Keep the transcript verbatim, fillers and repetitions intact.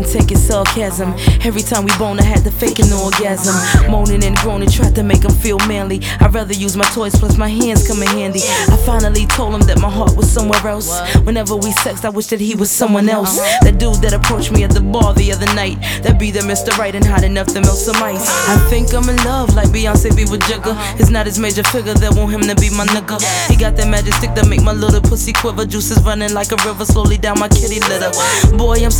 take his sarcasm. Every time we bone, I had to fake an orgasm. Moaning and groaning, tried to make him feel manly. I'd rather use my toys, plus my hands come in handy. I finally told him that my heart was somewhere else. Whenever we sexed, I wish that he was someone else. That dude that approached me at the bar the other night, that be the Mister Right and hot enough to melt some ice. I think I'm in love like Beyonce be with Jigga. It's not his major figure that want him to be my nigga. He got that magic stick that make my little pussy quiver. Juices running like a river slowly down my kitty litter. Boy, I'm